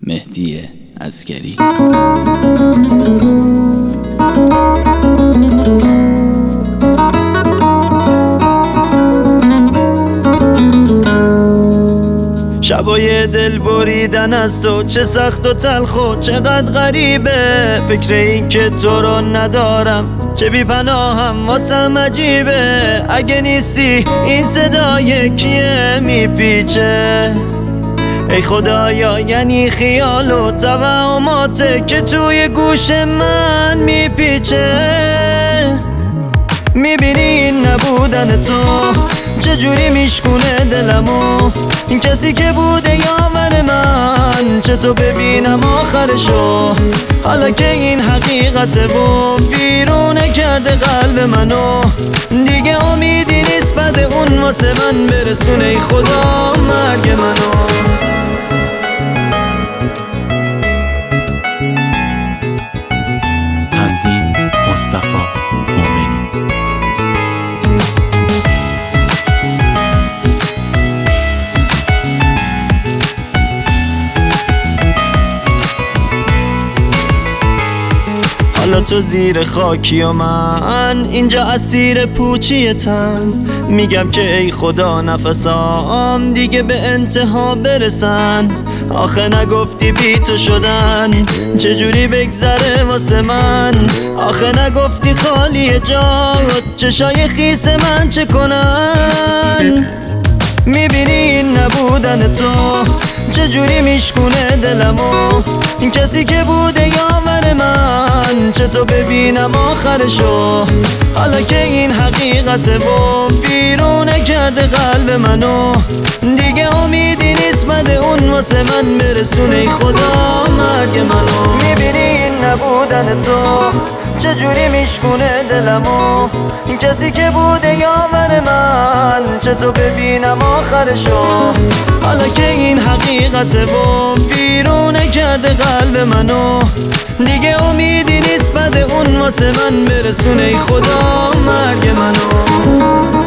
مهدی عسگری. شبای دل بریدن از تو چه سخت و تلخ و چقدر غریبه. فکر این که تو رو ندارم چه بی پناهم واسم عجیبه. اگه نیستی این صدای کیه میپیچه؟ ای خدایا یعنی خیال و توهماته که توی گوش من میپیچه. میبینی این نبودن تو چجوری میشکونه دلمو؟ این کسی که بوده یاور من چطور ببینم آخرشو؟ حالا که این حقیقته و بیرونه کرده قلب منو، دیگه امیدی نیست بعد اون واسه من برسونه ای خدا مرگ منو. تنظیم مصطفی مومنی. حالا تو زیر خاکی و من اینجا اسیر پوچی تن. میگم که ای خدا نفسام دیگه به انتها برسن. آخه نگفتی بی تو شدن چجوری بگذره واسه من؟ آخه نگفتی خالی جات چشای خیس من چه کنن؟ میبینی این نبودن تو چجوری میشکونه دلمو؟ این کسی که بوده یاور من چطور ببینم آخرشو؟ حالا که این حقیقته و بیرونه کرده قلب منو، دیگه امیدی نیست بعد اون واسه من برسونه ای خدا مرگ منو. میبینی این نبودن تو چجوری میشکونه دلمو؟ این کسی که بوده یاور من چطور ببینم آخرشو؟ حالا که این حقیقته و بیرونه کرده قلب منو، دیگه امیدی نیست بعد اون واسه من برسونه ای خدا مرگ منو.